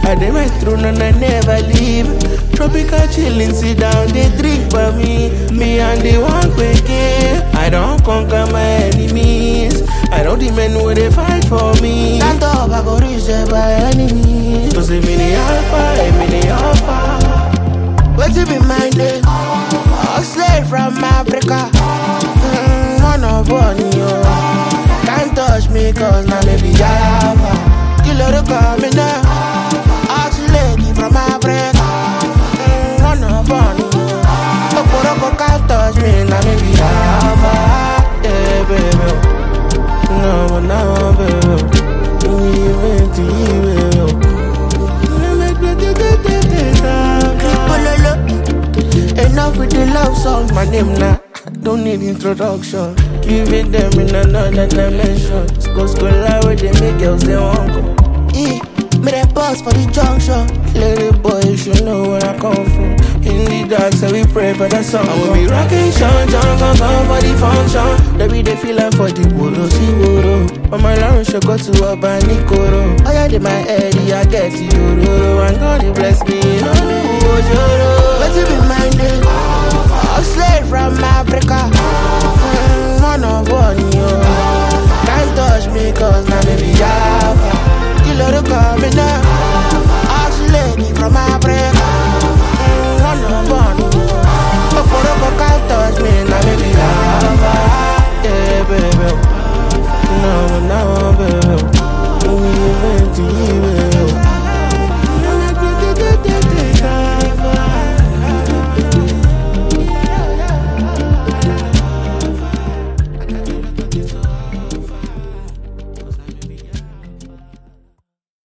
I did my throne and I never leave. Tropical chillin', sit down, they drink for me. Me and the one quick. I don't conquer my enemies. I know the men where they fight for me. Can't talk, I go reach there by enemies. So say me the alpha, me the alpha. What's it be my name? A slave from Africa. One of one, yo. Can't touch me cause now me be alpha. Killer to call me now. Ox lady from Africa. One of one, yo. Oporoko can't touch me now me be alpha. Yeah, baby. No, baby. Enough with the love song, my name now. Don't need introduction. Giving them in another dimension. Go school where they make girls they won't go. Me the boss for the junction. Lady boy, you should know where I come from. In the dark, so we pray for the song. I will be rocking Sean John, come for the function. They be the feeling for the woro, see woro. On my lunch, I go to a Banikoro. Oh yeah, in my head, I get you, and God, he bless me.